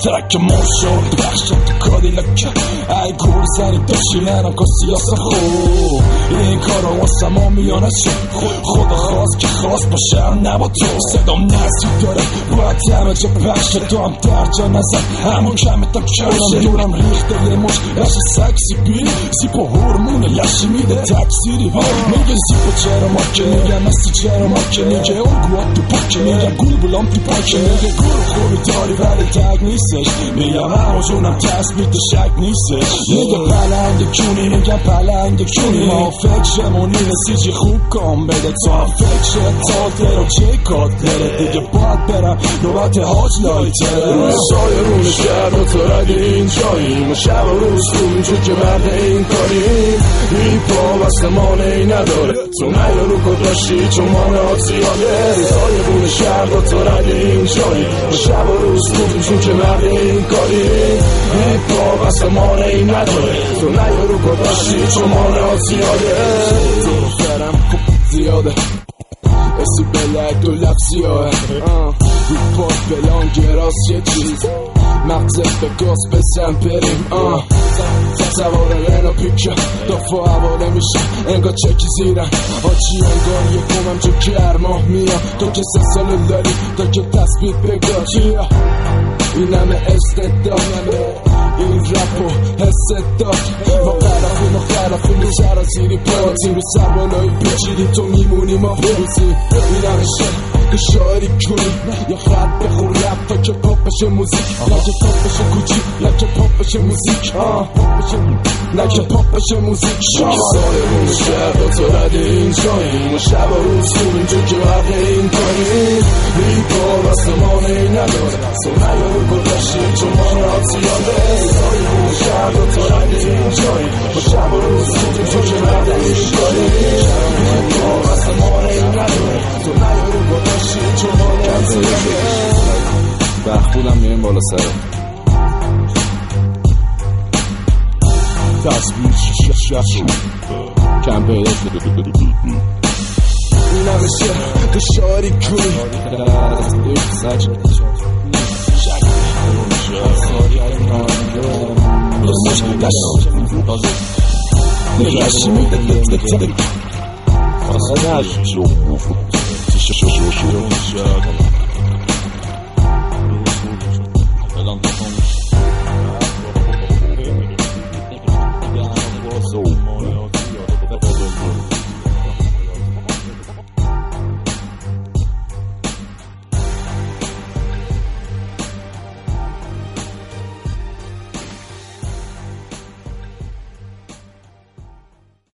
ترک مرشد بخشت تو کادیلک ای گور سری داشتی منم که سیاسه خوب این کارا واسه ما میانه شد خدا خواست که خواست باشه نبا تو صدام نزدیک داره باید همه جا پخشه تو هم در جا نزد همون کمتم کمشه دورم ریخته یه مش لش سکسی بی زیپا هرمون لشی میده تکسیری میگه زیپا چرا ماکه میگه مستی چرا ماکه میگه اون گوات تو پاکه میگه گول بلام تو پاکه میگه گول خوبی داری ولی تگ نیستش میگم همونجونم تثبیت شک نیستش میگه پلنگ کونی میگه پلنگ کونی ما فکرمونی رسیجی خوب کام بده تا فکر تاتر و چه کاتره دیگه باید برم نوبت حاج لایتره روی سایه رونش کرد و تو رد این جاییم و شب و روز اونجور که مرد این کاریم این پا وستمانه ای نداره تو نیا رو کداشی چون مانات زیاده سایه رونش کرد و تو رد این جاییم و شب و روز اونجور که مرد این کاریم این پا وستمانه ای نداره تو نیا رو کداشی چون مانات زیاده تو فرم خوب زیاده اسی بلک دو لفظیاه رو پاک بلان گراس یه چیز مغزت به گاز بزن بریم سوار رنا پیکه دافا حواله میشه انگار چکی زیرن آچی انگار یکمم جو گرماه میام تو که 3 سال داری تا که تثبیت بگاه چیا این همه استداد این رپ و حست داد ما خرفیم رو سرازیری پاتیم رو سر بالایی پیچیدی تو میمونی ما بروزیم این همه که شاعری کنی یا خط بخور رپ تا که پاپ بشه موزیک نه که پاپ بشه کوچی نه که پاپ بشه موزیک نه که پاپ بشه موزیک سایه رونش کرد و تو رد این جاییم و شب و روز اونجور که مرد این کاریم این پا وستمانه ای نداره تو نیا رو کداشی چون مانات زیاده سایه رونش کرد و تو رد این جاییم و شب و روز اونجور که مرد این کاریم این پا وستمانه ای نداره تو نیا رو کداشی چون مانات زیاده بخبودم میریم بالا سره تصویر شش کم پیدا شد این همه که شعاری کنی نگشی میده